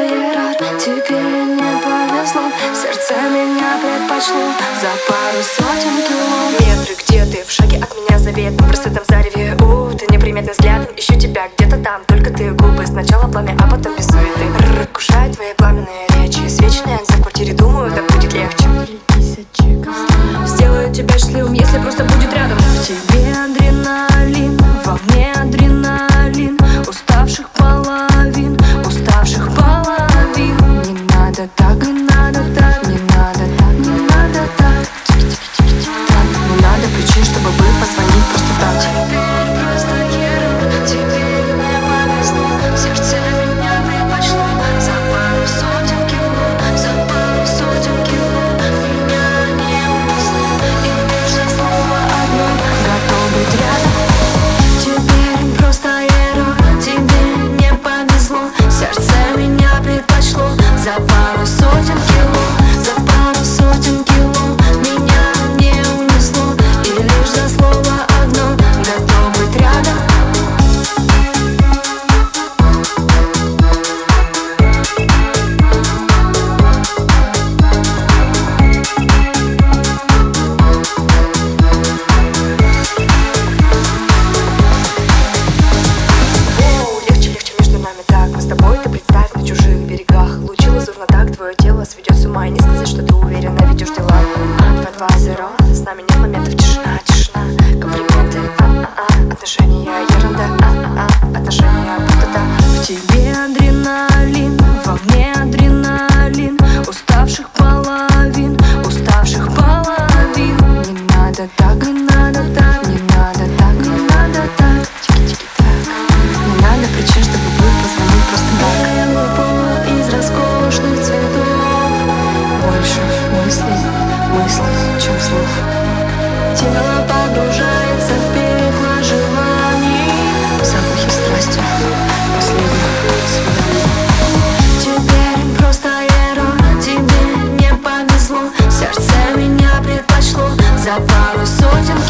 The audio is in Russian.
эррор, тебе не повезло. Сердце меня предпочло за пару сотен километров. Где ты? В шаге от меня завет. В рассветном зареве, ты неприметным взглядом. Ищу тебя где-то там, только ты губы. Сначала пламя, а потом без суеты. Кушаю твои пламенные речи. Свечные огни в квартире, думаю, так будет легче. Сделаю тебя счастливым, если просто будет рядом. В тебе адреналин, во мне адреналин. Уставших половин, уставших половин. Не надо так, не надо так, не надо так, не надо так. Не надо причин, чтобы позвонить просто так. Теперь просто хером, тебе не повезло. Сердце меня предпочло за пару сотен кило, за пару сотен кило. Меня не унесло, и лишь за слово одно готов быть рядом. Теперь просто эррор, тебе не повезло. Сердце меня предпочло за пару сотен кило, за пару сотен кило. Меня не унесло, и лишь за слово одно готов быть рядом. Легче между нами так. Мы с тобой, ты представь, на чужих берегах. Лучи лазурно так, твое тело сведет с ума. И не сказать, что ты уверенно ведешь дела. 2, 2, 0. С нами нет моментов, тишина, тишина. Комплименты, отношения ерунда, отношения пустота. В тебе адреналин, во мне адреналин. Уставших половин, уставших половин. Не надо так, не надо так, не надо так, не надо так. Тики-тики-так. Не надо причин, чтобы позвонить просто так. Я выпала из роскошных цветов. Больше мыслей, чем слов. Тело погружается в пекло желаний. Запахи страсти, последних свиданий. Теперь просто эррор, тебе не повезло. Сердце меня предпочло за пару сотен